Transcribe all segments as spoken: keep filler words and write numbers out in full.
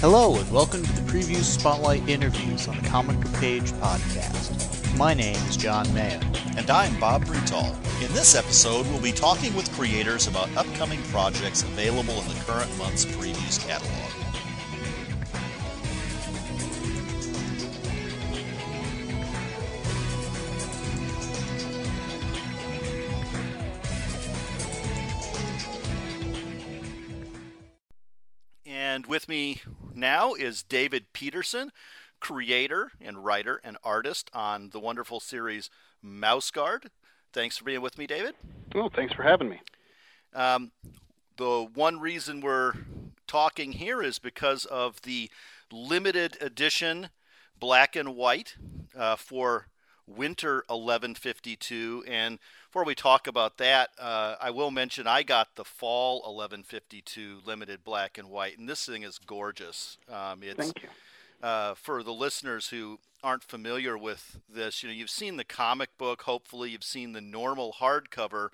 Hello and welcome to the Preview Spotlight Interviews on the Comic Book Page podcast. My name is John Mayo. And I'm Bob Brutal. In this episode, we'll be talking with creators about upcoming projects available in the current month's Previews catalog. And with me now is David Peterson, creator and writer and artist on the wonderful series Mouse Guard. Thanks for being with me, David. Oh, thanks for having me. Um, the one reason we're talking here is because of the limited edition black and white uh, for Winter eleven fifty-two. And before we talk about that, uh, I will mention I got the Fall eleven fifty-two limited black and white, and this thing is gorgeous. Um, it's, Thank you. Uh, for the listeners who aren't familiar with this, you know, you've seen the comic book. Hopefully, you've seen the normal hardcover.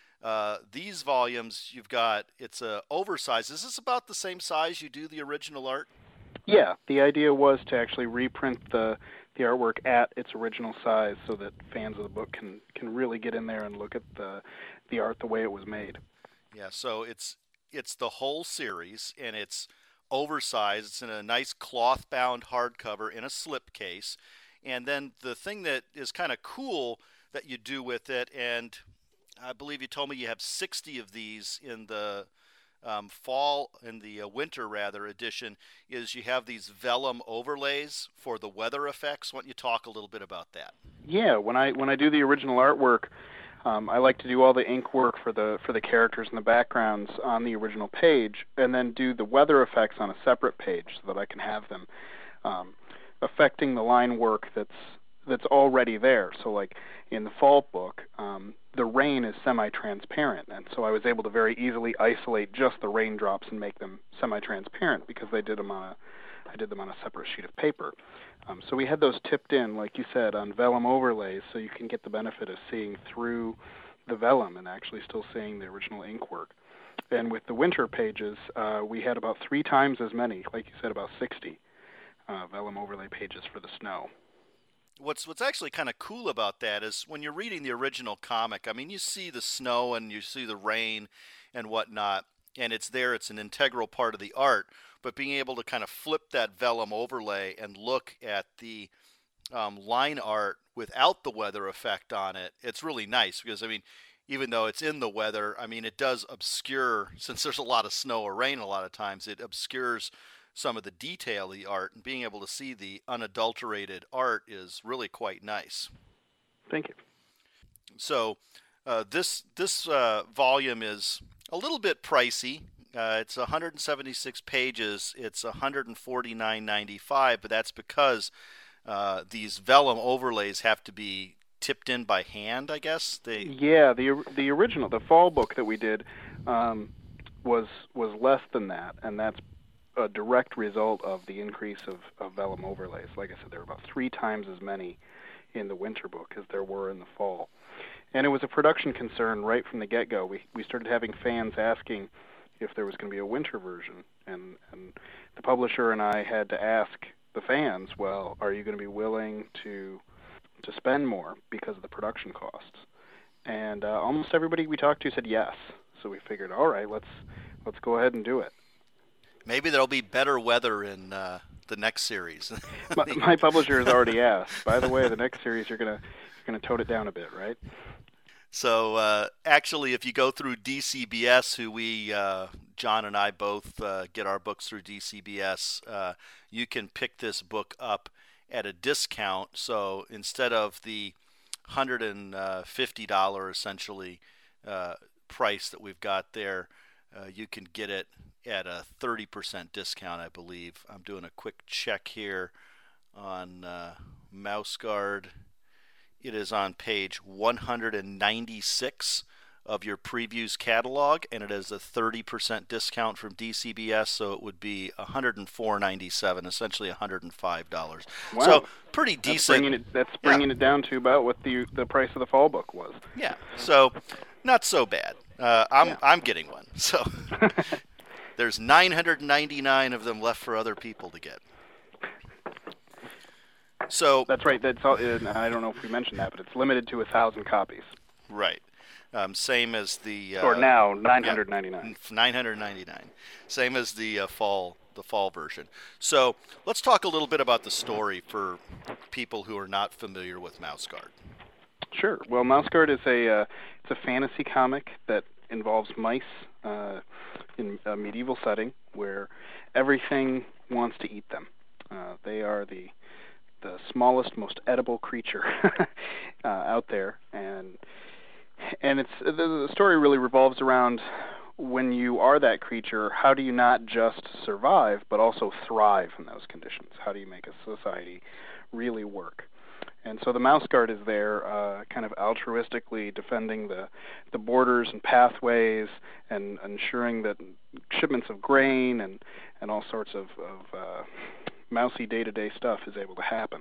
Uh, these volumes, you've got it's a oversized. Is this about the same size you do the original art? Yeah, the idea was to actually reprint the the artwork at its original size so that fans of the book can, can really get in there and look at the the art the way it was made. Yeah, so it's it's the whole series, and it's oversized. It's in a nice cloth-bound hardcover in a slipcase. And then the thing that is kind of cool that you do with it, and I believe you told me you have sixty of these in the Um, fall in the uh, winter rather edition, is you have these vellum overlays for the weather effects. Why don't you talk a little bit about that? Yeah, when I when I do the original artwork, um, I like to do all the ink work for the for the characters and the backgrounds on the original page, and then do the weather effects on a separate page so that I can have them um, affecting the line work that's that's already there. So like in the fall book, um, the rain is semi-transparent, and so I was able to very easily isolate just the raindrops and make them semi-transparent because they did them on a, I did them on a separate sheet of paper. Um, so we had those tipped in, like you said, on vellum overlays, so you can get the benefit of seeing through the vellum and actually still seeing the original ink work. And with the winter pages, uh, we had about three times as many, like you said, about sixty uh, vellum overlay pages for the snow. What's what's actually kind of cool about that is when you're reading the original comic, I mean, you see the snow and you see the rain and whatnot, and it's there, it's an integral part of the art, but being able to kind of flip that vellum overlay and look at the um, line art without the weather effect on it, it's really nice because, I mean, even though it's in the weather, I mean, it does obscure, since there's a lot of snow or rain a lot of times, it obscures some of the detail of the art, and being able to see the unadulterated art is really quite nice. Thank you. So uh, this this uh, volume is a little bit pricey. Uh, it's one hundred seventy-six pages. It's one hundred forty-nine ninety-five, but that's because uh, these vellum overlays have to be tipped in by hand, I guess. They Yeah, the the original, the fall book that we did um, was was less than that, and that's a direct result of the increase of, of vellum overlays. Like I said, there were about three times as many in the winter book as there were in the fall. And it was a production concern right from the get-go. We we started having fans asking if there was going to be a winter version, and, and the publisher and I had to ask the fans, well, are you going to be willing to to spend more because of the production costs? And uh, almost everybody we talked to said yes. So we figured, all right, let's let's go ahead and do it. Maybe there'll be better weather in uh, the next series. my, my publisher has already asked. By the way, the next series you're gonna you're gonna tone it down a bit, right? So uh, actually, if you go through D C B S, who we uh, John and I both uh, get our books through D C B S, uh, you can pick this book up at a discount. So instead of the one hundred fifty dollars essentially uh, price that we've got there, uh, you can get it at a thirty percent discount, I believe. I'm doing a quick check here on uh, Mouse Guard. It is on page one hundred ninety-six of your Previews catalog, and it is a thirty percent discount from D C B S, so it would be one hundred four ninety-seven, essentially one hundred five dollars. Wow. So pretty decent. That's bringing it, that's bringing yeah. it down to about what the the price of the fall book was. Yeah, so not so bad. Uh, I'm yeah. I'm getting one. So There's nine hundred ninety-nine of them left for other people to get. So that's right. That's all. And I don't know if we mentioned that, but it's limited to a thousand copies. Right. Um, same as the. Uh, or now nine hundred ninety-nine. Yeah, nine hundred ninety-nine. Same as the uh, fall. The fall version. So let's talk a little bit about the story for people who are not familiar with Mouse Guard. Sure. Well, Mouse Guard is a uh, it's a fantasy comic that involves mice uh, in a medieval setting where everything wants to eat them. Uh, they are the the smallest, most edible creature uh, out there, and and it's the, the story really revolves around. When you are that creature, how do you not just survive, but also thrive in those conditions? How do you make a society really work? And so the Mouse Guard is there uh, kind of altruistically defending the, the borders and pathways and ensuring that shipments of grain and, and all sorts of, of uh, mousy day-to-day stuff is able to happen.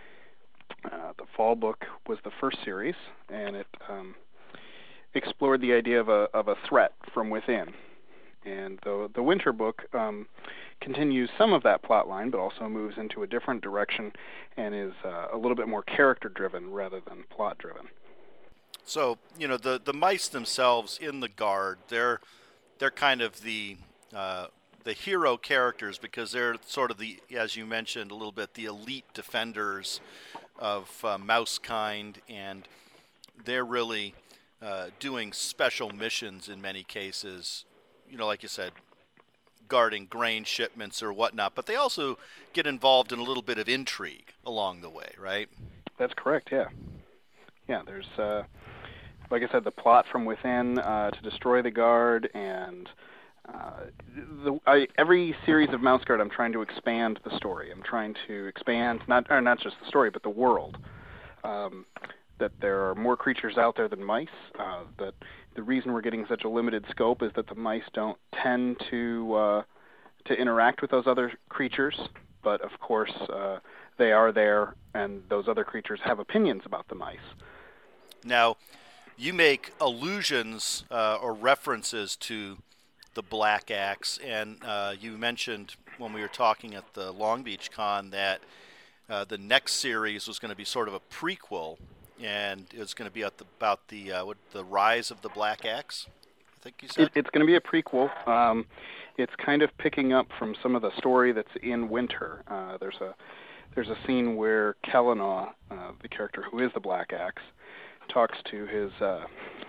Uh, the Fall book was the first series, and it... Um, explored the idea of a of a threat from within, and the the Winter book um, continues some of that plot line, but also moves into a different direction and is uh, a little bit more character driven rather than plot driven. So you know the the mice themselves in the Guard, they're they're kind of the uh, the hero characters because they're sort of the, as you mentioned a little bit, the elite defenders of uh, mouse kind, and they're really Uh, doing special missions in many cases, you know, like you said, guarding grain shipments or whatnot, but they also get involved in a little bit of intrigue along the way, right? That's correct, yeah. Yeah, there's, uh, like I said, the plot from within uh, to destroy the Guard, and uh, the, I, every series of Mouse Guard I'm trying to expand the story. I'm trying to expand, not, or not just the story, but the world. Um, that there are more creatures out there than mice, uh, that the reason we're getting such a limited scope is that the mice don't tend to uh, to interact with those other creatures, but of course uh, they are there, and those other creatures have opinions about the mice. Now, you make allusions uh, or references to the Black Axe, and uh, you mentioned when we were talking at the Long Beach Con that uh, the next series was going to be sort of a prequel, and it's going to be at the, about the uh, what, the rise of the Black Axe, I think you said? It, it's going to be a prequel. Um, it's kind of picking up from some of the story that's in Winter. Uh, there's a there's a scene where Kellenaw, uh, the character who is the Black Axe, talks to his uh,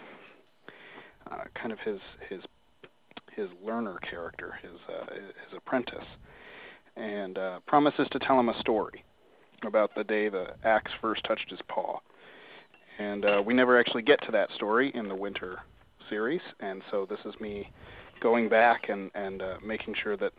uh, kind of his his his learner character, his uh, his apprentice, and uh, promises to tell him a story about the day the axe first touched his paw. And uh, we never actually get to that story in the Winter series, and so this is me going back and, and uh, making sure that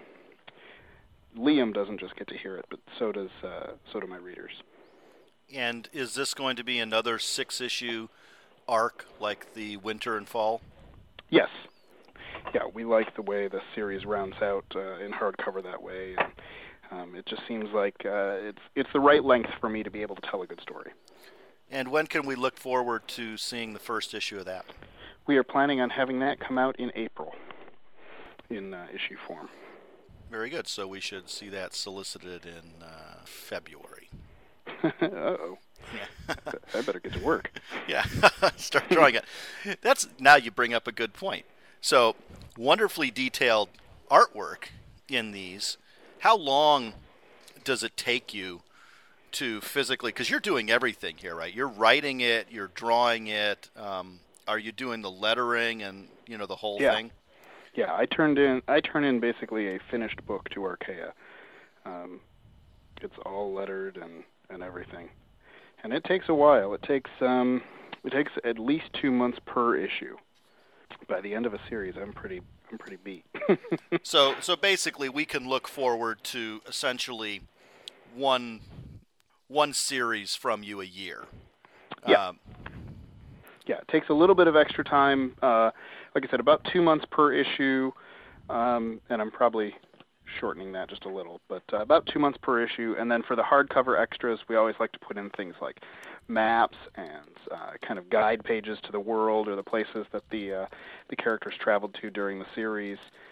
Liam doesn't just get to hear it, but so does uh, so do my readers. And is this going to be another six-issue arc like the Winter and Fall? Yes. Yeah, we like the way the series rounds out uh, in hardcover that way. And, um, it just seems like uh, it's it's the right length for me to be able to tell a good story. And when can we look forward to seeing the first issue of that? We are planning on having that come out in April in uh, issue form. Very good. So we should see that solicited in uh, February. Uh-oh. Yeah. I better get to work. Yeah, start drawing it. That's now you bring up a good point. So wonderfully detailed artwork in these. How long does it take you to physically, because you're doing everything here, right? You're writing it, you're drawing it. Um, are you doing the lettering and you know the whole yeah. thing? Yeah, I turned in. I turn in basically a finished book to Archaea. Um, it's all lettered and, and everything, and it takes a while. It takes um, it takes at least two months per issue. By the end of a series, I'm pretty I'm pretty beat. so so basically, we can look forward to essentially one. one series from you a year. Yeah. Um, yeah, it takes a little bit of extra time. Uh, like I said, about two months per issue, um, and I'm probably shortening that just a little, but uh, about two months per issue. And then for the hardcover extras, we always like to put in things like maps and uh, kind of guide pages to the world or the places that the uh, the characters traveled to during the series.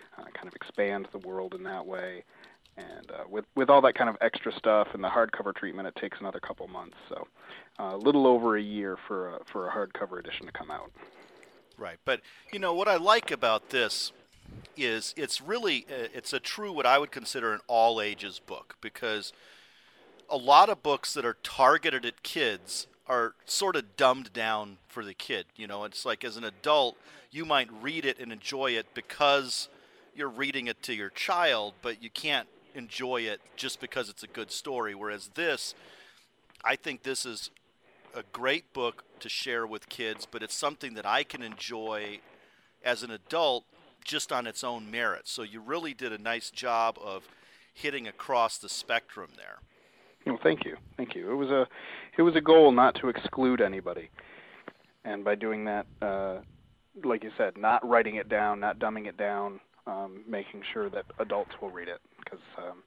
uh, kind of expand the world in that way. And uh, with with all that kind of extra stuff and the hardcover treatment, it takes another couple months. So uh, a little over a year for a, for a hardcover edition to come out. Right. But, you know, what I like about this is it's really, uh, it's a true, what I would consider an all ages book, because a lot of books that are targeted at kids are sort of dumbed down for the kid. You know, it's like as an adult, you might read it and enjoy it because you're reading it to your child, but you can't enjoy it just because it's a good story. Whereas this, I think this is a great book to share with kids, but it's something that I can enjoy as an adult just on its own merits. So you really did a nice job of hitting across the spectrum there. Well, thank you, thank you. It was a, it was a goal not to exclude anybody, and by doing that, uh, like you said, not writing it down, not dumbing it down, um, making sure that adults will read it. Because um,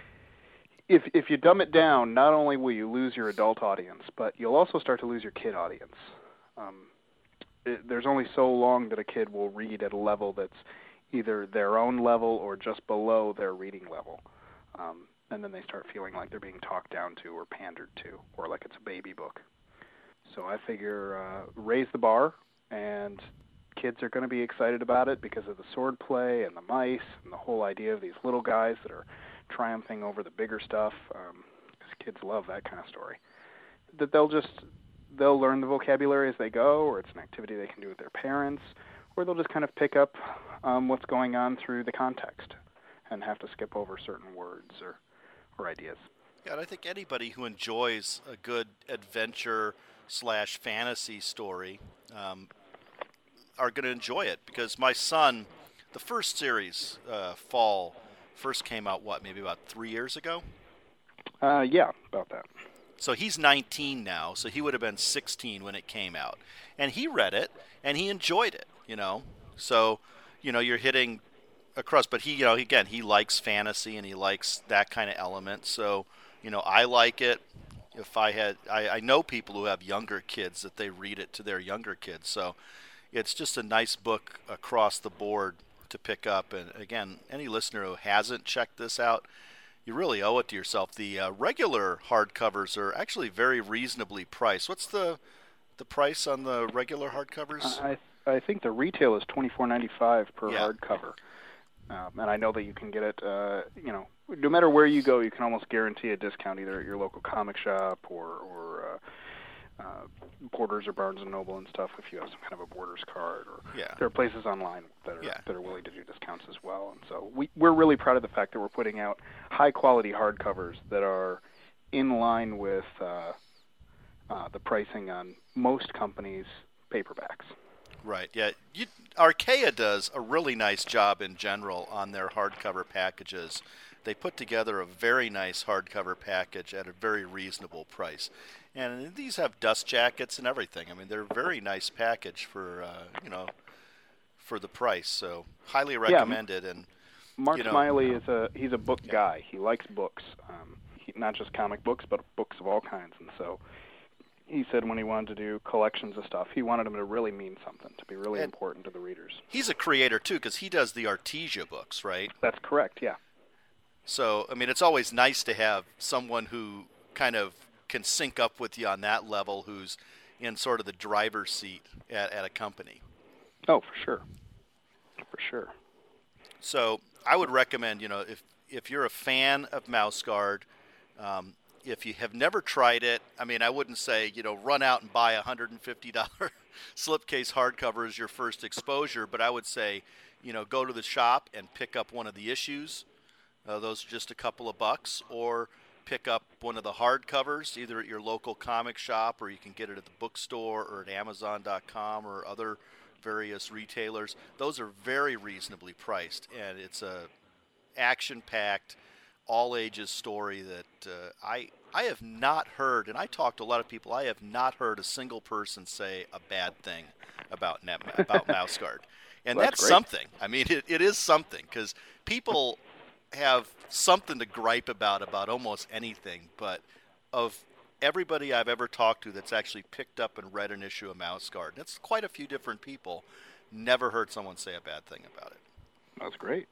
if if you dumb it down, not only will you lose your adult audience, but you'll also start to lose your kid audience. Um, it, there's only so long that a kid will read at a level that's either their own level or just below their reading level. Um, and then they start feeling like they're being talked down to or pandered to, or like it's a baby book. So I figure uh, raise the bar, and kids are going to be excited about it because of the sword play and the mice and the whole idea of these little guys that are triumphing over the bigger stuff, um, because kids love that kind of story. That they'll just, they'll learn the vocabulary as they go, or it's an activity they can do with their parents, or they'll just kind of pick up um, what's going on through the context and have to skip over certain words or or ideas. Yeah, and I think anybody who enjoys a good adventure slash fantasy story um, are going to enjoy it, because my son, the first series, uh, Fall, first came out, what, maybe about three years ago? Uh, yeah, about that. So he's nineteen now, so he would have been sixteen when it came out. And he read it, and he enjoyed it, you know. So, you know, you're hitting across, but he, you know, again, he likes fantasy and he likes that kind of element. So, you know, I like it. If I had, I, I know people who have younger kids that they read it to their younger kids. So it's just a nice book across the board to pick up. And again, any listener who hasn't checked this out, you really owe it to yourself. The uh, regular hardcovers are actually very reasonably priced. What's the the price on the regular hardcovers? I I think the retail is twenty-four ninety-five per Yeah. hardcover. Um, and I know that you can get it, uh, you know, no matter where you go, you can almost guarantee a discount either at your local comic shop or, or uh, uh, Borders or Barnes and Noble and stuff if you have some kind of a Borders card. Or Yeah. there are places online that are Yeah. that are willing to do discounts as well. And so we, we're really proud of the fact that we're putting out high-quality hardcovers that are in line with uh, uh, the pricing on most companies' paperbacks. Right, yeah. You, Archaea does a really nice job in general on their hardcover packages. They put together a very nice hardcover package at a very reasonable price. And these have dust jackets and everything. I mean, they're a very nice package for, uh, you know, for the price. So highly recommended. Yeah. And Mark you know, Smiley is a he's a book yeah. guy. He likes books, um, he, not just comic books, but books of all kinds. And so he said when he wanted to do collections of stuff, he wanted them to really mean something, to be really and important to the readers. He's a creator, too, because he does the Artesia books, right? That's correct, yeah. So, I mean, it's always nice to have someone who kind of can sync up with you on that level, who's in sort of the driver's seat at, at a company. Oh, for sure. For sure. So I would recommend, you know, if, if you're a fan of Mouse Guard, um, if you have never tried it, I mean, I wouldn't say, you know, run out and buy a one hundred fifty dollars slipcase hardcover as your first exposure, but I would say, you know, go to the shop and pick up one of the issues. Uh, those are just a couple of bucks, or pick up one of the hardcovers, either at your local comic shop, or you can get it at the bookstore or at amazon dot com or other various retailers. Those are very reasonably priced, and it's a action-packed, all-ages story that uh, I I have not heard, and I talked to a lot of people, I have not heard a single person say a bad thing about Net, about Mouse Guard. And well, that's, that's something. I mean, it, it is something, because people have something to gripe about about almost anything, but of everybody I've ever talked to that's actually picked up and read an issue of Mouse Guard, and it's quite a few different people, never heard someone say a bad thing about it. That's great.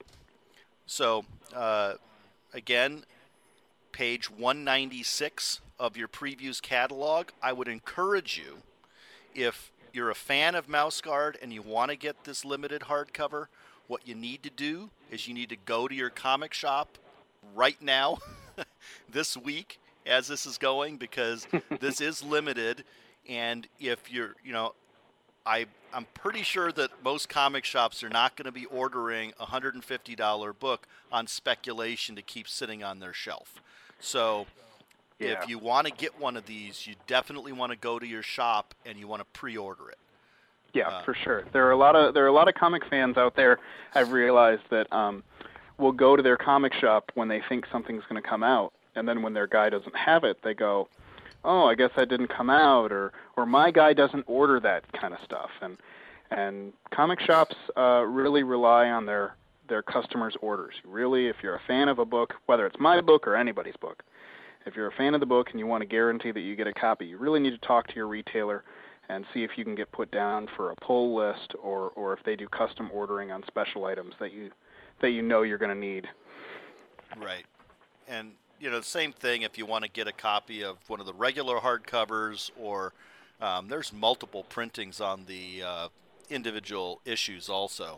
So, uh, again, page one ninety-six of your previews catalog, I would encourage you, if you're a fan of Mouse Guard and you want to get this limited hardcover, what you need to do is you need to go to your comic shop right now, this week, as this is going, because this is limited. And if you're, you know, I, I'm pretty sure that most comic shops are not going to be ordering a one hundred fifty dollars book on speculation to keep sitting on their shelf. So yeah. if you want to get one of these, you definitely want to go to your shop and you want to pre-order it. Yeah, uh, for sure. There are a lot of there are a lot of comic fans out there. I've realized that um, will go to their comic shop when they think something's going to come out, and then when their guy doesn't have it, they go, "Oh, I guess that didn't come out," or or my guy doesn't order that kind of stuff. And and comic shops uh, really rely on their their customers' orders. Really, if you're a fan of a book, whether it's my book or anybody's book, if you're a fan of the book and you want to guarantee that you get a copy, you really need to talk to your retailer and see if you can get put down for a pull list, or, or if they do custom ordering on special items that you that you know you're going to need. Right. And, you know, the same thing if you want to get a copy of one of the regular hardcovers, or um, there's multiple printings on the uh, individual issues also.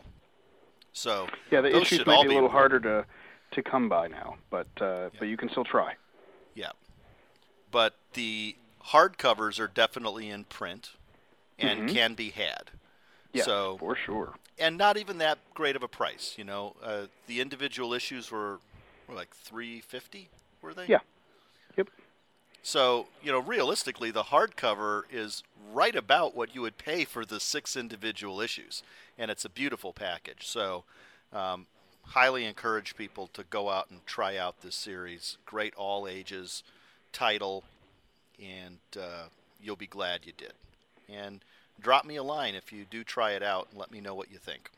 So yeah, the those issues should might all be a be little harder to, to come by now, but uh, Yeah. but you can still try. Yeah. But the hardcovers are definitely in print and Mhm. can be had. Yeah, So, for sure. and not even that great of a price, you know. Uh, the individual issues were, were like three fifty, were they? Yeah. Yep. So, you know, realistically, the hardcover is right about what you would pay for the six individual issues, and it's a beautiful package. So, um, highly encourage people to go out and try out this series. Great all ages title, and uh, you'll be glad you did. And drop me a line if you do try it out and let me know what you think.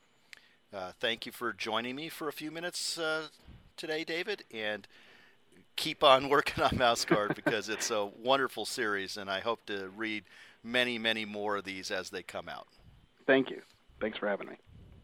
Uh, thank you for joining me for a few minutes uh, today, David, and keep on working on Mouse Guard because it's a wonderful series, and I hope to read many, many more of these as they come out. Thank you. Thanks for having me.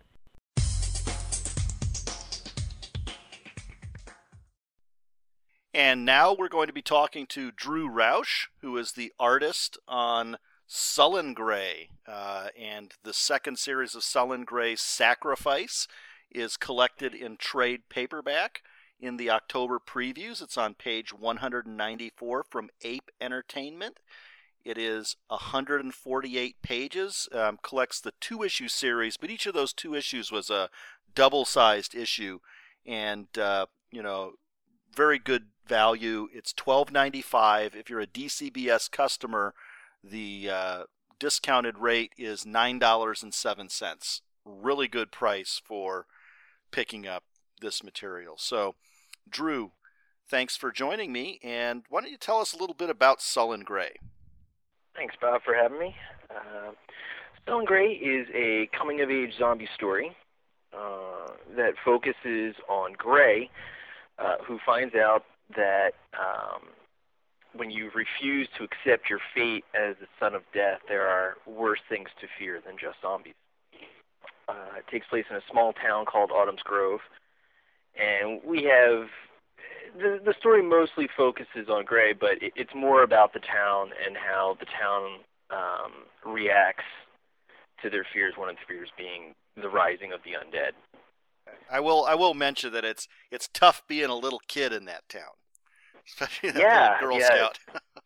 And now we're going to be talking to Drew Roush, who is the artist on Sullen Grey. Uh, and the second series of Sullen Grey, Sacrifice, is collected in trade paperback in the October previews. It's on page one ninety-four from Ape Entertainment. It is one hundred forty-eight pages, um, collects the two-issue series, but each of those two issues was a double-sized issue, and, uh, you know, very good value. It's twelve ninety-five. If you're a D C B S customer, the uh, discounted rate is nine dollars and seven cents. Really good price for picking up this material. So, Drew, thanks for joining me, and why don't you tell us a little bit about Sullen Grey? Thanks, Bob, for having me. Uh, Sullen Grey is a coming-of-age zombie story uh, that focuses on Grey, uh, who finds out that um, when you refuse to accept your fate as the son of death, there are worse things to fear than just zombies. Uh, it takes place in a small town called Autumn's Grove, and we have the the story mostly focuses on Grey, but it, it's more about the town and how the town um, reacts to their fears. One of the fears being the rising of the undead. I will I will mention that it's it's tough being a little kid in that town, especially that Yeah, little Girl yeah. Scout.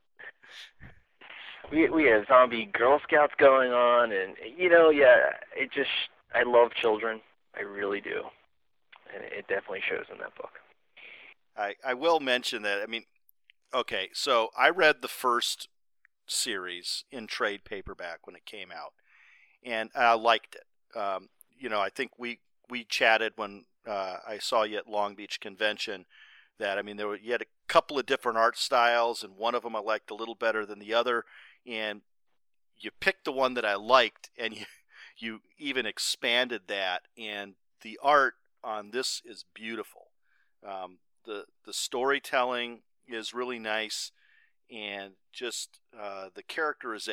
we we have zombie Girl Scouts going on, and you know, yeah, it just I love children, I really do, and it definitely shows in that book. I, I will mention that, I mean, okay, so I read the first series in trade paperback when it came out, and I liked it. Um, you know, I think we, we chatted when uh, I saw you at Long Beach Convention that, I mean, there were, you had a couple of different art styles, and one of them I liked a little better than the other, and you picked the one that I liked, and you, you even expanded that, and the art on this is beautiful. Um, The, the storytelling is really nice, and just uh, the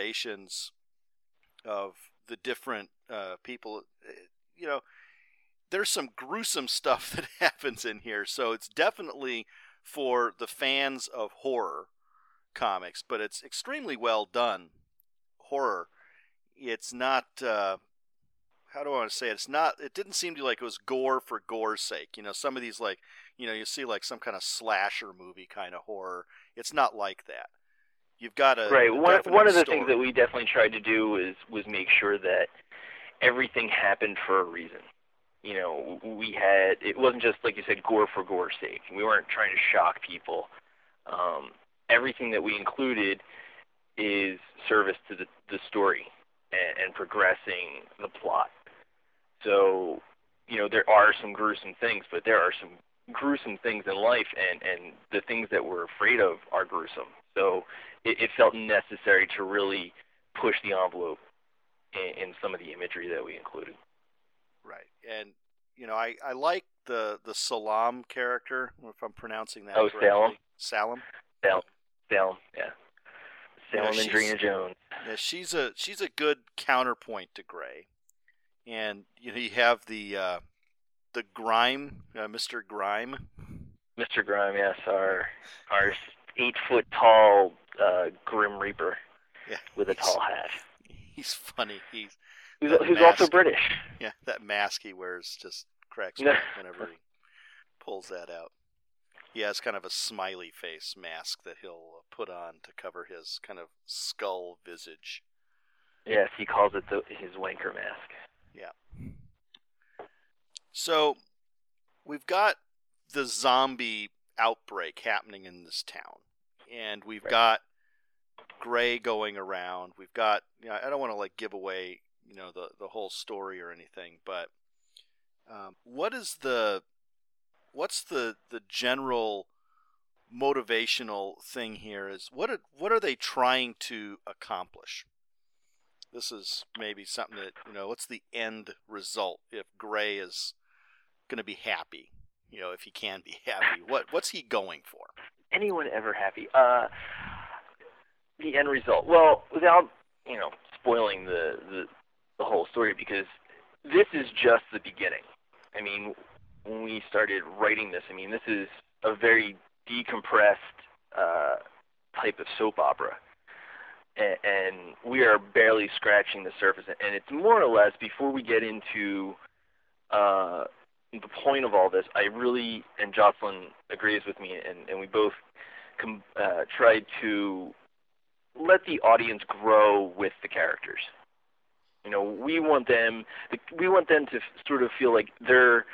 characterizations of the different uh, people, you know, there's some gruesome stuff that happens in here, so it's definitely for the fans of horror comics, but it's extremely well done horror. It's not, uh, how do I want to say it? It's not, it didn't seem to like it was gore for gore's sake. You know, some of these, like, you know, you see like some kind of slasher movie kind of horror. It's not like that. You've got a right. A one one of the story. things that we definitely tried to do was was make sure that everything happened for a reason. You know, we had, it wasn't just, like you said, gore for gore's sake. We weren't trying to shock people. Um, everything that we included is service to the, the story and, and progressing the plot. So, you know, there are some gruesome things, but there are some gruesome things in life, and, and the things that we're afraid of are gruesome. So it, it felt necessary to really push the envelope in, in some of the imagery that we included. Right. And, you know, I, I like the, the Salam character, if I'm pronouncing that oh, correctly. Salem? Salem? Salem. Salem, yeah. Salem Yeah, and Drina Jones. Yeah, she's a she's a good counterpoint to Gray. And, you know, you have the uh, the Grime, uh, Mister Grime. Mister Grime, yes, our our eight foot tall uh, Grim Reaper Yeah, with a he's- tall hat. He's funny. He's Who's, that who's also mask. British. Yeah, that mask he wears just cracks me Yeah. up whenever he pulls that out. He has kind of a smiley face mask that he'll put on to cover his kind of skull visage. Yes, he calls it the, his wanker mask. Yeah. So we've got the zombie outbreak happening in this town, and we've Right. got Gray going around. We've got, you know, I don't want to like give away, you know, the the whole story or anything, but um, what is the what's the the general motivational thing here? Is what are, what are they trying to accomplish? This is maybe something that, you know, what's the end result if Gray is going to be happy? You know, if he can be happy, what what's he going for? Anyone ever happy? Uh, the end result. Well, without, you know, spoiling the, the the whole story, because this is just the beginning. I mean, when we started writing this, I mean, this is a very decompressed uh, type of soap opera. And, and we are barely scratching the surface. And it's more or less, before we get into uh, the point of all this, I really, and Jocelyn agrees with me, and, and we both com- uh, tried to let the audience grow with the characters. You know, we want them, we want them to sort of feel like they're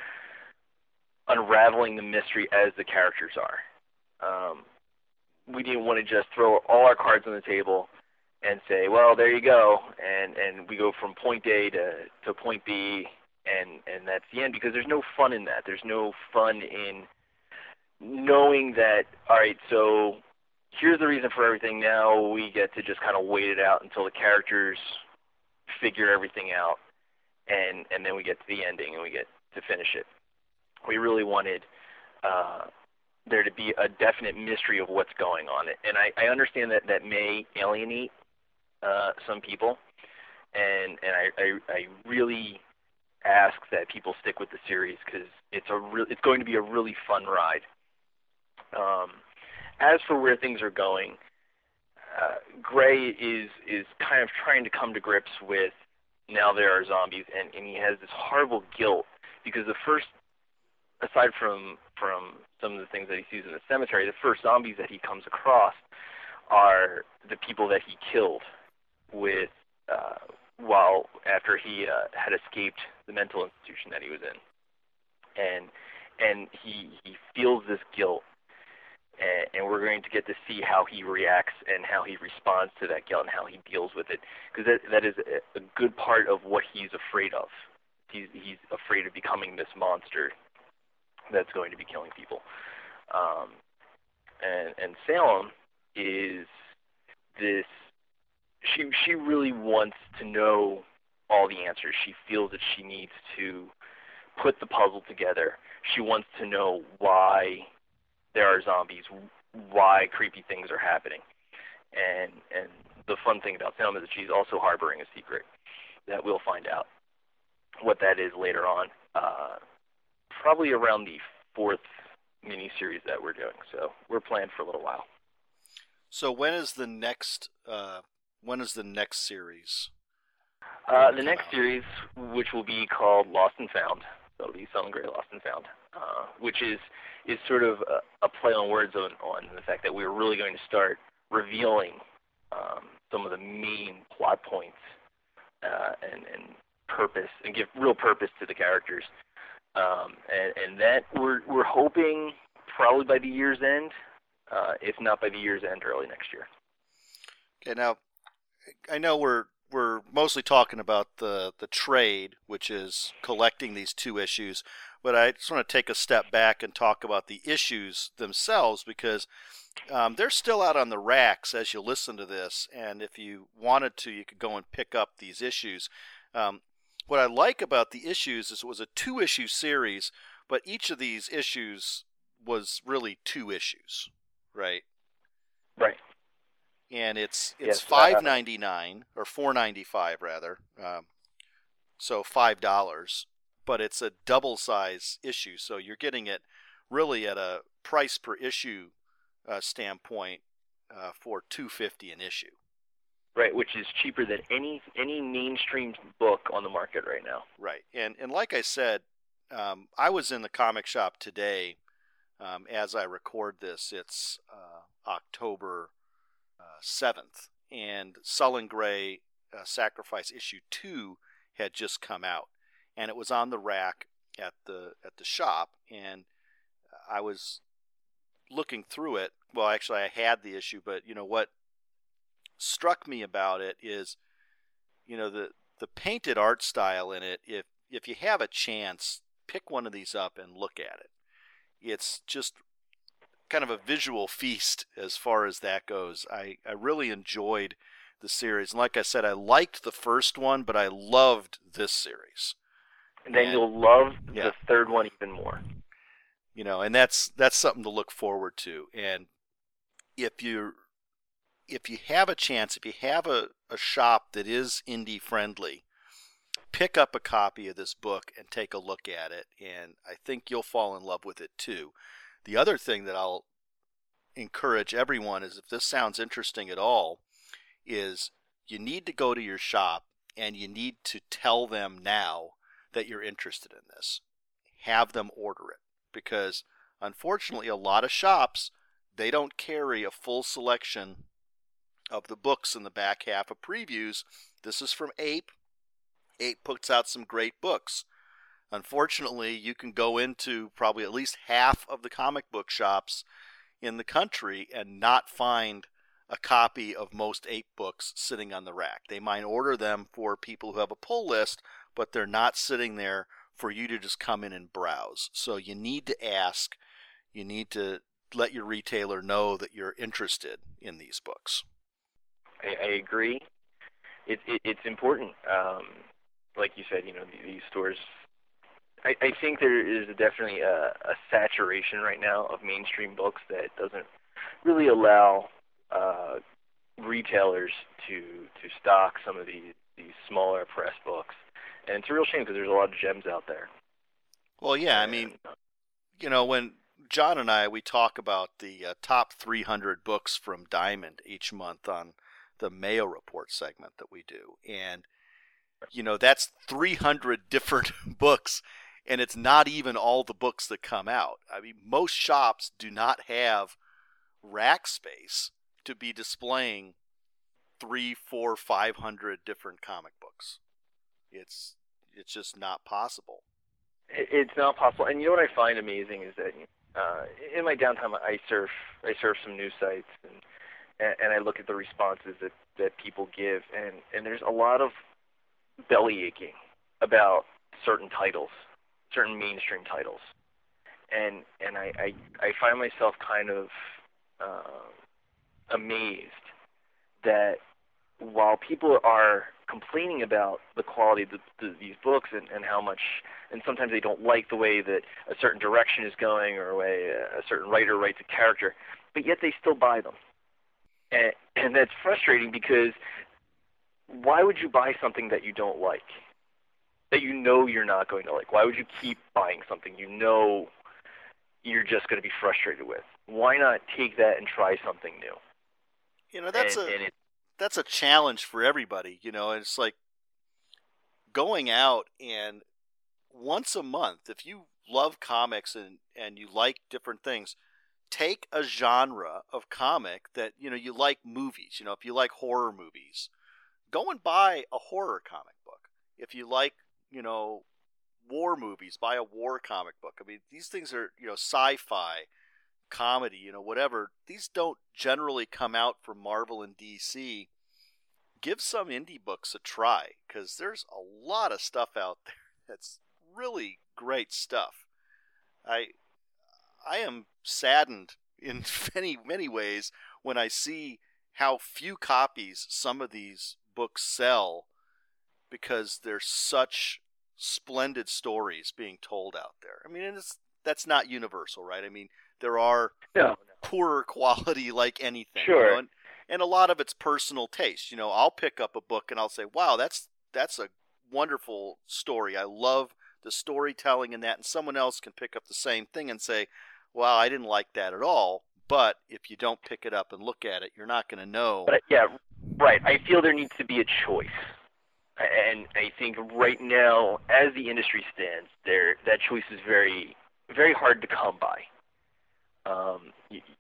unraveling the mystery as the characters are. Um, we didn't want to just throw all our cards on the table and say, well, there you go, and, and we go from point A to, to point B, and, and that's the end, because there's no fun in that. There's no fun in knowing that, all right, so here's the reason for everything. Now we get to just kind of wait it out until the characters figure everything out, and, and then we get to the ending and we get to finish it. We really wanted uh, there to be a definite mystery of what's going on. And I, I understand that that may alienate uh, some people, and and I, I, I really ask that people stick with the series, because it's a re- it's going to be a really fun ride. Um, as for where things are going, uh, Gray is is kind of trying to come to grips with, now there are zombies, and, and he has this horrible guilt, because the first, aside from from some of the things that he sees in the cemetery, the first zombies that he comes across are the people that he killed with uh, while after he uh, had escaped the mental institution that he was in, and and he he feels this guilt. And we're going to get to see how he reacts and how he responds to that guilt and how he deals with it, because that, that is a good part of what he's afraid of. He's, he's afraid of becoming this monster that's going to be killing people. Um, and, and Salem is this, she, she really wants to know all the answers. She feels that she needs to put the puzzle together. She wants to know why there are zombies, why creepy things are happening. And and the fun thing about Salem is that she's also harboring a secret that we'll find out what that is later on. Uh, probably around the fourth miniseries that we're doing. So we're planned for a little while. So when is the next uh, when is the next series? Uh, the next out? series, which will be called Lost and Found, so it'll be Sullen Grey Lost and Found, uh, which is is sort of a, a play on words on, on the fact that we're really going to start revealing um, some of the main plot points uh, and, and purpose, and give real purpose to the characters. Um, and, and that we're we're hoping probably by the year's end, uh, if not by the year's end, early next year. Okay, now I know we're we're mostly talking about the the trade, which is collecting these two issues, but I just want to take a step back and talk about the issues themselves, because um, they're still out on the racks as you listen to this, and if you wanted to, you could go and pick up these issues. Um, What I like about the issues is it was a two-issue series, but each of these issues was really two issues, right? Right. And it's it's yes, five ninety-nine or four ninety-five rather, um, so five dollars. But it's a double size issue, so you're getting it really at a price per issue uh, standpoint uh, for two fifty an issue. Right, which is cheaper than any any mainstream book on the market right now. Right, and and like I said, um, I was in the comic shop today. Um, as I record this, it's uh, October uh, seventh, and Sullen Grey uh, Sacrifice issue two had just come out, and it was on the rack at the at the shop, and I was looking through it. Well, actually, I had the issue, but you know what struck me about it is, you know, the the painted art style in it. If if you have a chance, pick one of these up and look at it. It's just kind of a visual feast as far as that goes. I, I really enjoyed the series. And like I said, I liked the first one, but I loved this series. And then and, you'll love yeah. the third one even more. You know, and that's that's something to look forward to. And if you're If you have a chance, if you have a, a shop that is indie friendly, pick up a copy of this book and take a look at it, and I think you'll fall in love with it too. The other thing that I'll encourage everyone is, if this sounds interesting at all, is you need to go to your shop and you need to tell them now that you're interested in this. Have them order it, because unfortunately a lot of shops, they don't carry a full selection of the books in the back half of previews. This is from Ape. Ape puts out some great books. Unfortunately, you can go into probably at least half of the comic book shops in the country and not find a copy of most Ape books sitting on the rack. They might order them for people who have a pull list, but they're not sitting there for you to just come in and browse. So you need to ask. You need to let your retailer know that you're interested in these books. I, I agree. It, it, it's important. Um, like you said, you know, these stores, I, I think there is definitely a, a saturation right now of mainstream books that doesn't really allow uh, retailers to to stock some of these, these smaller press books. And it's a real shame, because there's a lot of gems out there. Well, yeah, and, I mean, you know, when John and I, we talk about the uh, top three hundred books from Diamond each month on the Mayo Report segment that we do. And, you know, that's three hundred different books, and it's not even all the books that come out. I mean, most shops do not have rack space to be displaying three, four, five hundred different comic books. It's it's just not possible. It's not possible. And you know what I find amazing is that uh, in my downtime, I surf I surf some news sites, and and I look at the responses that, that people give, and, and there's a lot of belly aching about certain titles, certain mainstream titles. And and I, I, I find myself kind of uh, amazed that while people are complaining about the quality of the, the, these books and, and how much, and sometimes they don't like the way that a certain direction is going or a way a certain writer writes a character, but yet they still buy them. And, and that's frustrating, because why would you buy something that you don't like? that you know you're not going to like? Why would you keep buying something you know you're just going to be frustrated with? Why not take that and try something new? You know, that's and, a and it, that's a challenge for everybody. You know, it's like going out and once a month, if you love comics and, and you like different things, take a genre of comic that, you know, you like movies. You know, if you like horror movies, go and buy a horror comic book. If you like, you know, war movies, buy a war comic book. I mean, these things are, you know, sci-fi, comedy, you know, whatever. These don't generally come out from Marvel and D C. Give some indie books a try, because there's a lot of stuff out there that's really great stuff. I I am saddened in many, many ways when I see how few copies some of these books sell, because there's such splendid stories being told out there. I mean, and it's, that's not universal, right? I mean, there are no, no. poorer quality like anything. Sure. You know? and, and a lot of it's personal taste. You know, I'll pick up a book and I'll say, wow, that's that's a wonderful story. I love the storytelling in that. And someone else can pick up the same thing and say, well, I didn't like that at all. But if you don't pick it up and look at it, you're not going to know. But yeah, right. I feel there needs to be a choice. And I think right now, as the industry stands, there that choice is very, very hard to come by. Um,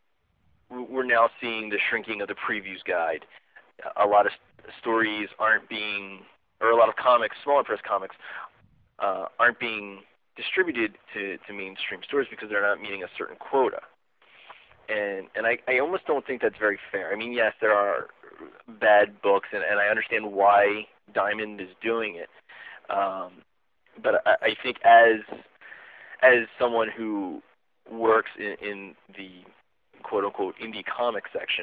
we're now seeing the shrinking of the previews guide. A lot of stories aren't being, or a lot of comics, smaller press comics, uh, aren't being distributed to, to mainstream stores because they're not meeting a certain quota. And and I, I almost don't think that's very fair. I mean, yes, there are bad books, and, and I understand why Diamond is doing it. Um, but I, I think as as someone who works in, in the quote-unquote indie comic section,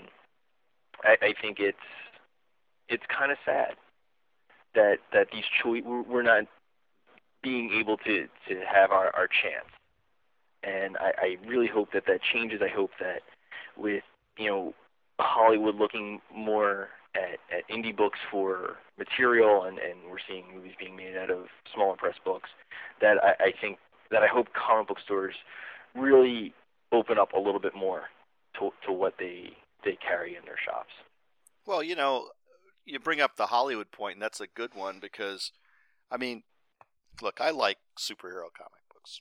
I, I think it's it's kind of sad that that these choi- we're not being able to, to have our, our chance. And I, I really hope that that changes. I hope that with, you know, Hollywood looking more at, at indie books for material, and, and we're seeing movies being made out of smaller press books, that I, I think that I hope comic book stores really open up a little bit more to, to what they they carry in their shops. Well, you know, you bring up the Hollywood point, and that's a good one because, I mean, look, I like superhero comic books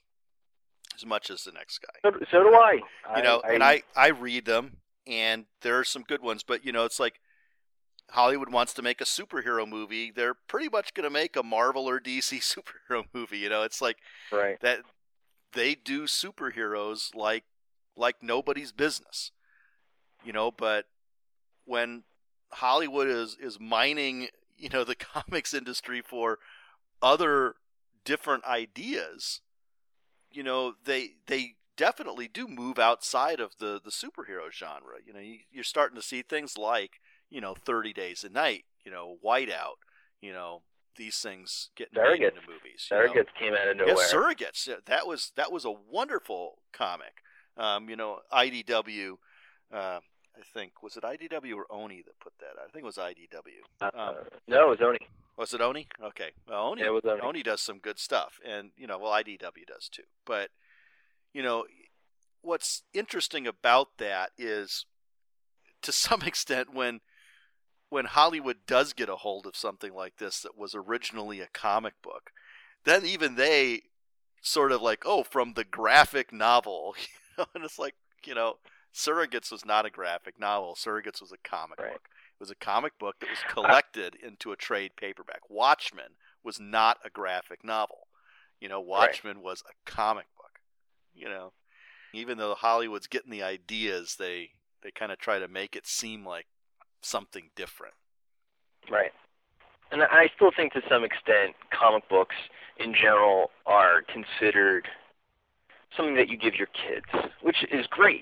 as much as the next guy. So, so do I. You know, I, and I, I read them, and there are some good ones, but, you know, it's like Hollywood wants to make a superhero movie. They're pretty much going to make a Marvel or D C superhero movie. You know, it's like right. that they do superheroes like like nobody's business. You know, but when Hollywood is, is mining, you know, the comics industry for other different ideas, you know, they they definitely do move outside of the, the superhero genre. You know, you, you're starting to see things like, you know, thirty days a Night, you know, Whiteout, you know, these things getting made into movies. Surrogates know. came out of nowhere. Yeah, Surrogates. Yeah, that was that was a wonderful comic. Um, you know, I D W. Uh, I think was it I D W or Oni that put that out? I think it was I D W. Um, uh, no, it was Oni. Was it Oni? Okay. Well, Oni, yeah, it was Oni. Oni does some good stuff, and you know, well, I D W does too. But you know, what's interesting about that is, to some extent, when when Hollywood does get a hold of something like this that was originally a comic book, then even they sort of like, oh, from the graphic novel, you know, and it's like, you know, Surrogates was not a graphic novel. Surrogates was a comic right. book. It was a comic book that was collected into a trade paperback. Watchmen was not a graphic novel. You know, Watchmen right. was a comic book. You know, even though Hollywood's getting the ideas, they they kind of try to make it seem like something different. Right. And I still think to some extent comic books in general are considered something that you give your kids, which is great.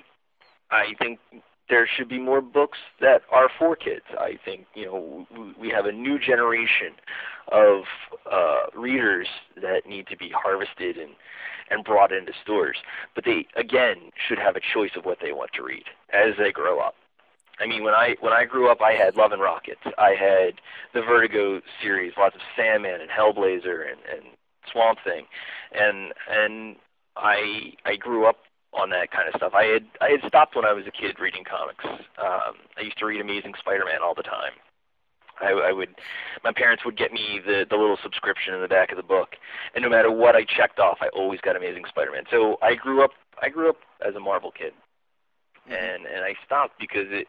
I think there should be more books that are for kids. I think, you know, we have a new generation of uh, readers that need to be harvested and, and brought into stores. But they, again, should have a choice of what they want to read as they grow up. I mean, when I when I grew up, I had Love and Rockets. I had the Vertigo series, lots of Sandman and Hellblazer and, and Swamp Thing, and and I I grew up on that kind of stuff. I had I had stopped when I was a kid reading comics. Um, I used to read Amazing Spider-Man all the time. I, I would, my parents would get me the the little subscription in the back of the book, and no matter what I checked off, I always got Amazing Spider-Man. So I grew up I grew up as a Marvel kid, mm-hmm. and and I stopped because it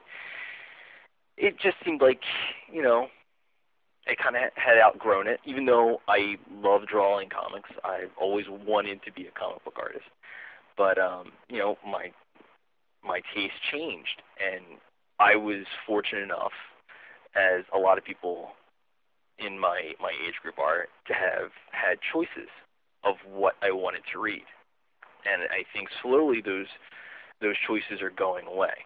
it just seemed like, you know, I kind of had outgrown it. Even though I love drawing comics, I've always wanted to be a comic book artist. But um, you know, my my taste changed, and I was fortunate enough, as a lot of people in my my age group are, to have had choices of what I wanted to read. And I think slowly those those choices are going away.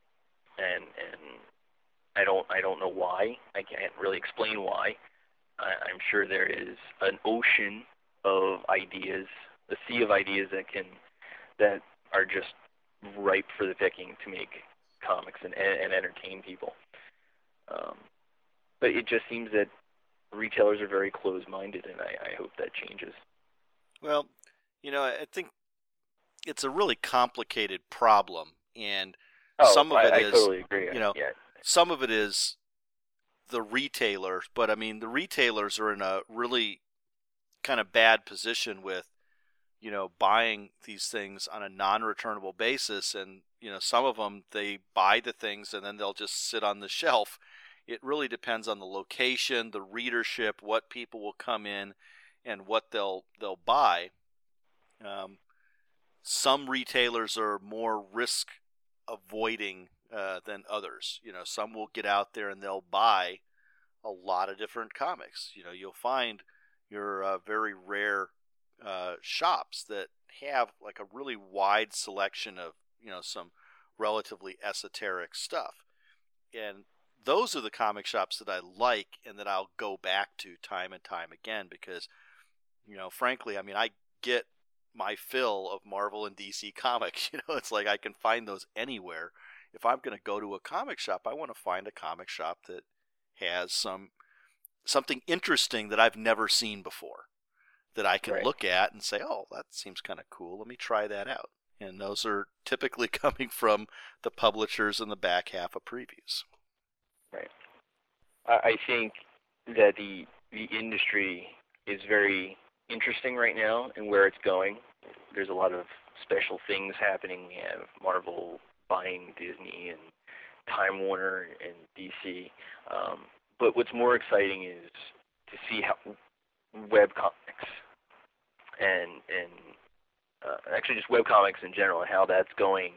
And and I don't I don't know why. I can't really explain why. I, I'm sure there is an ocean of ideas, a sea of ideas that can that are just ripe for the picking to make comics and, and entertain people. Um, but it just seems that retailers are very closed-minded, and I, I hope that changes. Well, you know, I think it's a really complicated problem, and oh, some of I, it I is, totally agree. you know, yeah. some of it is the retailers, but I mean, the retailers are in a really kind of bad position with, you know, buying these things on a non-returnable basis, and you know, some of them, they buy the things and then they'll just sit on the shelf. It really depends on the location, the readership, what people will come in, and what they'll they'll buy. Um, some retailers are more risk avoiding uh, than others. You know, some will get out there and they'll buy a lot of different comics. You know, you'll find your uh, very rare uh, shops that have like a really wide selection of, you know, some relatively esoteric stuff. And those are the comic shops that I like and that I'll go back to time and time again because, you know, frankly, I mean, I get my fill of Marvel and D C comics. You know, it's like I can find those anywhere. If I'm going to go to a comic shop, I want to find a comic shop that has some something interesting that I've never seen before, that I can right. look at and say, oh, that seems kind of cool. Let me try that out. And those are typically coming from the publishers in the back half of previews. Right. I think that the the industry is very interesting right now and where it's going. There's a lot of special things happening. We have Marvel buying Disney and Time Warner and D C. Um, but what's more exciting is to see how webcomics and and uh, actually just webcomics in general and how that's going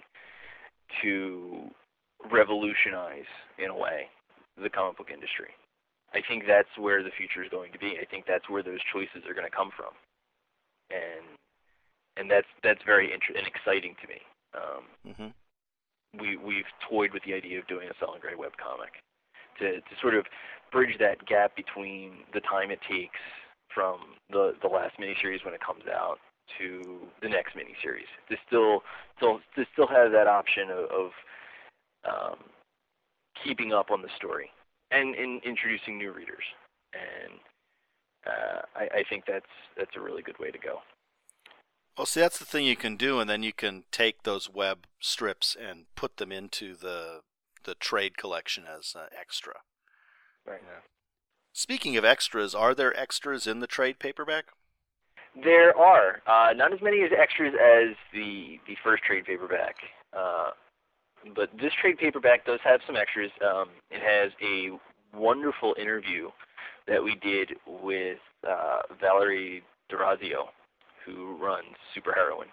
to revolutionize, in a way, the comic book industry. I think that's where the future is going to be. I think that's where those choices are going to come from, and and that's that's very interesting and exciting to me. Um, mm-hmm. We we've toyed with the idea of doing a Solid Gray webcomic to to sort of bridge that gap between the time it takes from the the last miniseries when it comes out to the next miniseries. To still still to still have that option of, of um, keeping up on the story and in introducing new readers, and uh, I, I think that's that's a really good way to go. Well, see, that's the thing you can do, and then you can take those web strips and put them into the the trade collection as uh, extra. Right. Yeah. Speaking of extras, are there extras in the trade paperback? There are uh, not as many as extras as the the first trade paperback. Uh, But this trade paperback does have some extras. Um, it has a wonderful interview that we did with uh, Valerie D'Orazio, who runs Superheroine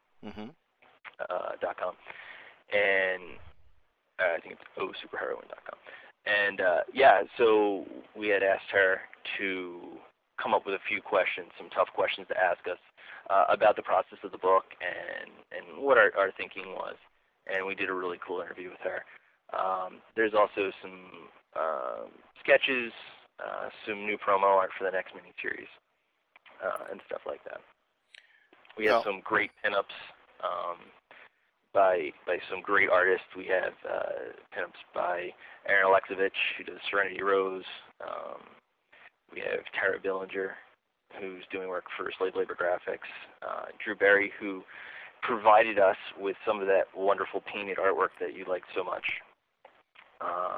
dot com, mm-hmm. uh, and uh, I think it's oh superheroine dot com. And uh, yeah, so we had asked her to come up with a few questions, some tough questions to ask us uh, about the process of the book and, and what our, our thinking was. And we did a really cool interview with her. Um, there's also some uh, sketches, uh, some new promo art for the next miniseries, uh, and stuff like that. We have well, some great pinups. Um, by by some great artists. We have uh, pinups by Aaron Alexovich, who does Serenity Rose. Um, we have Tara Billinger, who's doing work for Slave Labor Graphics. Uh, Drew Berry, who provided us with some of that wonderful painted artwork that you liked so much. Uh,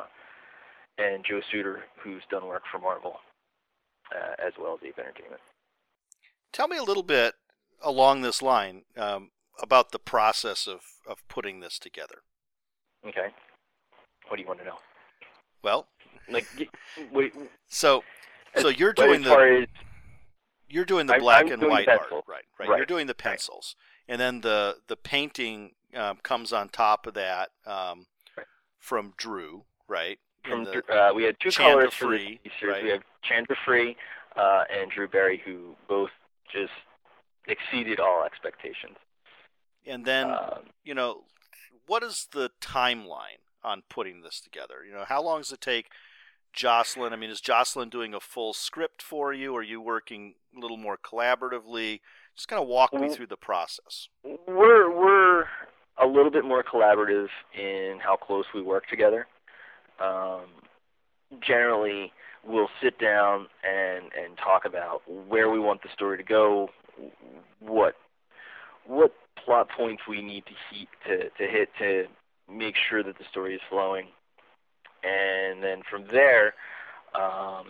and Joe Suter, who's done work for Marvel, uh, as well as Ape Entertainment. Tell me a little bit along this line um, about the process of, of putting this together. Okay. What do you want to know? Well, like, wait. So, so as, you're doing as the far as, you're doing the I'm, black I'm and doing white the art, pencil. right, right? Right. You're doing the pencils, right. And then the the painting um, comes on top of that um, right. from Drew, right? From the uh, we had two Chandra colors for Free, the series. right? We have Chandra Free uh, and Drew Berry, who both just exceeded all expectations. And then, um, you know, what is the timeline on putting this together? You know, how long does it take Jocelyn? I mean, is Jocelyn doing a full script for you? Or are you working a little more collaboratively? Just kind of walk me through the process. We're we're a little bit more collaborative in how close we work together. Um, generally, we'll sit down and, and talk about where we want the story to go, what what plot points we need to hit to, to hit to make sure that the story is flowing, and then from there, um,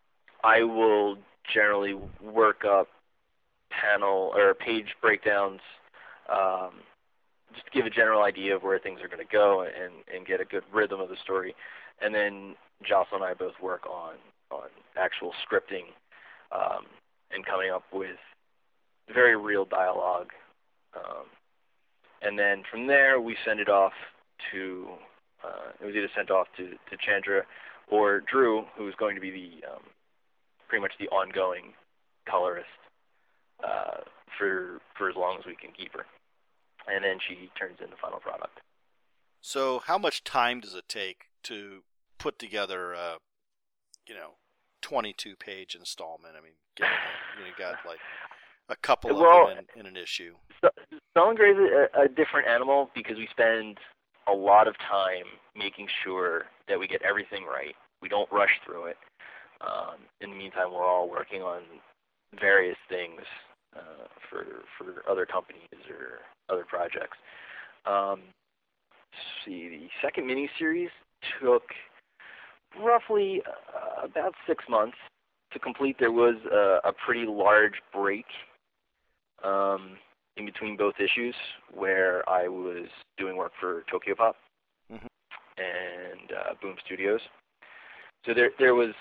I will generally work up panel or page breakdowns. Um, just to give a general idea of where things are going to go and, and get a good rhythm of the story. And then Jocelyn and I both work on, on actual scripting um, and coming up with very real dialogue. Um, and then from there, we send it off to, uh, it was either sent off to, to Chandra or Drew, who's going to be the um, pretty much the ongoing colorist uh, for for as long as we can keep her. And then she turns in the final product. So how much time does it take to put together a, you know, twenty-two page installment? I mean, given that, you know, you got like a couple of well, them in, in an issue. So, Stellan Grey is a, a different animal because we spend a lot of time making sure that we get everything right. We don't rush through it. Um, in the meantime, we're all working on various things uh, for for other companies or other projects. Um, let's see, the second miniseries took roughly uh, about six months to complete. There was a, a pretty large break um, in between both issues where I was doing work for Tokyo Pop mm-hmm. and uh, Boom Studios. So there there was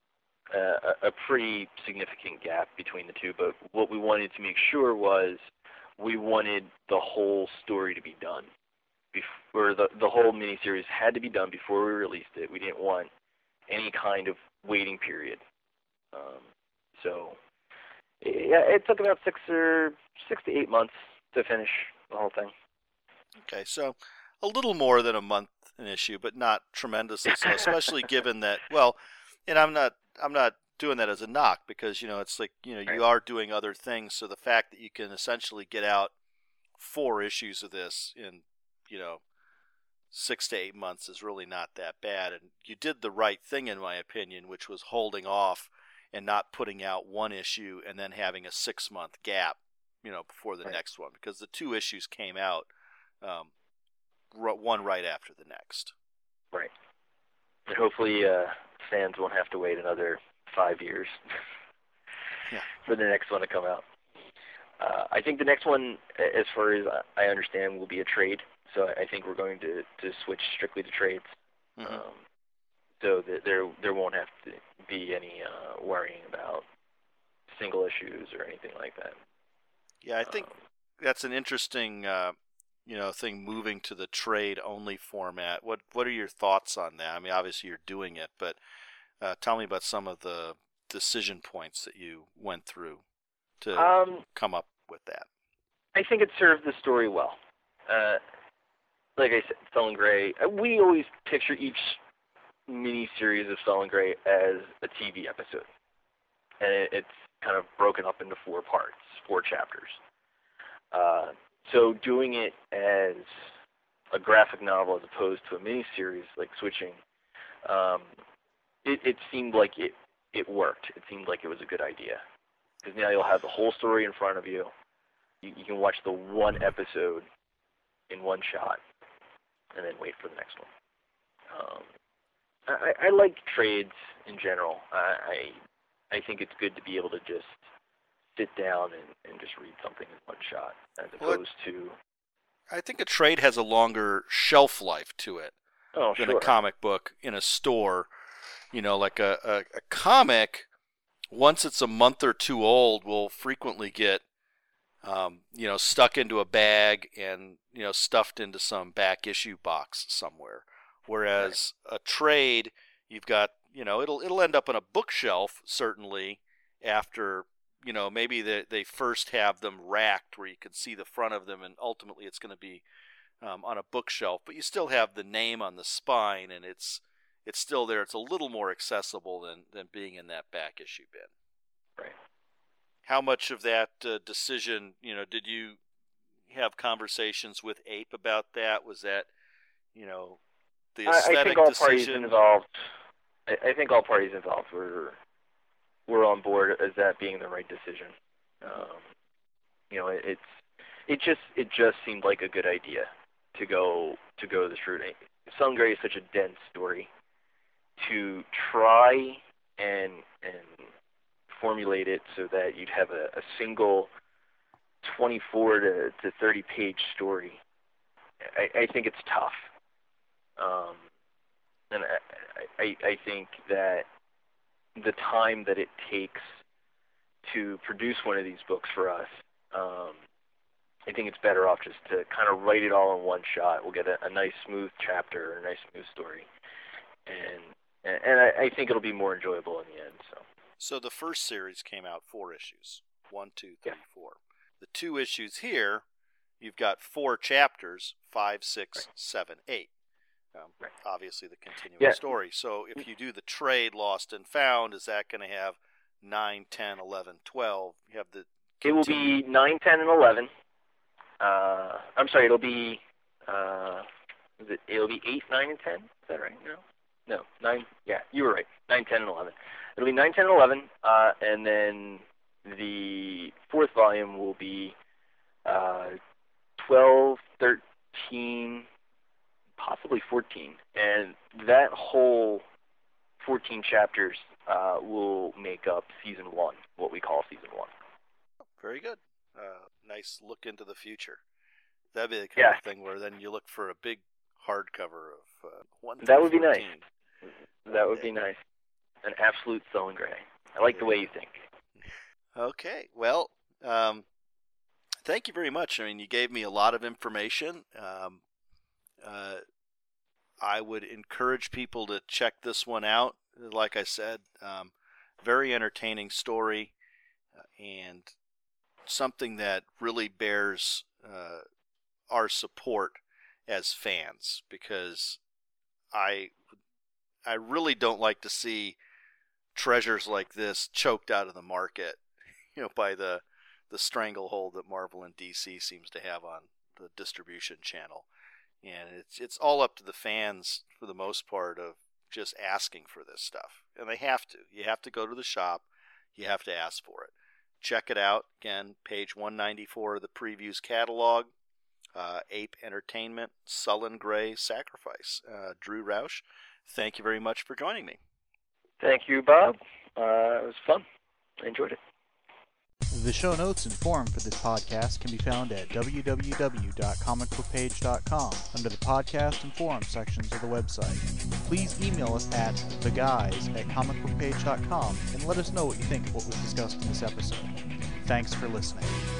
a, a pretty significant gap between the two, but what we wanted to make sure was we wanted the whole story to be done. Before the, the whole miniseries had to be done before we released it. We didn't want any kind of waiting period. Um, so yeah, it took about six or six to eight months to finish the whole thing. Okay, so a little more than a month an issue, but not tremendously so, especially given that, well, and I'm not I'm not doing that as a knock because, you know, it's like, you know, you are doing other things, so the fact that you can essentially get out four issues of this in, you know, six to eight months is really not that bad. And you did the right thing, in my opinion, which was holding off and not putting out one issue and then having a six-month gap, you know, before the right. next one, because the two issues came out um, one right after the next. Right. And hopefully uh, fans won't have to wait another five years yeah. for the next one to come out. Uh, I think the next one, as far as I understand, will be a trade. So I think we're going to, to switch strictly to trades. Mm-hmm. Um, so that there there won't have to be any uh, worrying about single issues or anything like that. Yeah, I think um, that's an interesting uh, you know, thing, moving to the trade-only format. What what are your thoughts on that? I mean, obviously you're doing it, but uh, tell me about some of the decision points that you went through to um, come up with that. I think it served the story well. Uh, like I said, Stellan Grey, we always picture each mini-series of Stellan Grey as a T V episode. And it, it's kind of broken up into four parts, four chapters. Uh, so doing it as a graphic novel as opposed to a miniseries, like switching, um, it, it seemed like it, it worked. It seemed like it was a good idea. Because now you'll have the whole story in front of you. you. You can watch the one episode in one shot and then wait for the next one. Um, I, I like trades in general. I, I I think it's good to be able to just sit down and, and just read something in one shot as opposed well, to... I think a trade has a longer shelf life to it oh, than sure. a comic book in a store. You know, like a, a, a comic, once it's a month or two old, will frequently get, um, you know, stuck into a bag and, you know, stuffed into some back issue box somewhere. Whereas right. a trade, you've got, you know, it'll it'll end up on a bookshelf, certainly, after, you know, maybe they, they first have them racked where you can see the front of them, and ultimately it's going to be um, on a bookshelf. But you still have the name on the spine, and it's it's still there. It's a little more accessible than, than being in that back issue bin. Right. How much of that uh, decision, you know, did you have conversations with Ape about that? Was that, you know, the aesthetic I think all decision? parties involved. I think all parties involved were were on board as that being the right decision. Um, you know, it, it's it just it just seemed like a good idea to go to go this route. Sullen Grey is such a dense story. To try and and formulate it so that you'd have a, a single twenty-four to thirty page story, I, I think it's tough. Um, and I, I, I think that the time that it takes to produce one of these books for us, um, I think it's better off just to kind of write it all in one shot. We'll get a, a nice smooth chapter, a nice smooth story, and and I, I think it'll be more enjoyable in the end. So, so the first series came out four issues, one, two, three, yeah. four. The two issues here, you've got four chapters, five, six, right. seven, eight. Um, right. Obviously, the continuing yeah. story. So if you do the trade Lost and Found, is that going to have nine, ten, eleven, twelve? You have the It will be nine, ten, and eleven. Uh, I'm sorry, it'll be uh, is it, it'll be eight, nine, and ten. Is that right? No, no, nine. Yeah, you were right. Nine, ten, and eleven. It'll be nine, ten, and eleven, uh, and then the fourth volume will be uh, twelve, thirteen. Possibly fourteen, and that whole fourteen chapters uh, will make up season one, what we call season one. Very good. Uh, nice look into the future. That'd be the kind yeah. of thing where then you look for a big hardcover of uh, one. That would be nice. That would be nice. An absolute Sullen Grey. I like yeah. the way you think. Okay. Well, um, thank you very much. I mean, you gave me a lot of information. Um, Uh, I would encourage people to check this one out. Like I said, um, very entertaining story uh, and something that really bears uh, our support as fans, because I I really don't like to see treasures like this choked out of the market, you know, by the the stranglehold that Marvel and D C seems to have on the distribution channel. And it's it's all up to the fans, for the most part, of just asking for this stuff. And they have to. You have to go to the shop. You have to ask for it. Check it out. Again, page one ninety-four of the Previews catalog. Uh, Ape Entertainment, Sullen Grey Sacrifice. Uh, Drew Roush, thank you very much for joining me. Thank you, Bob. Uh, it was fun. I enjoyed it. The show notes and forum for this podcast can be found at w w w dot comic book page dot com under the podcast and forum sections of the website. Please email us at the guys at comic book page dot com and let us know what you think of what was discussed in this episode. Thanks for listening.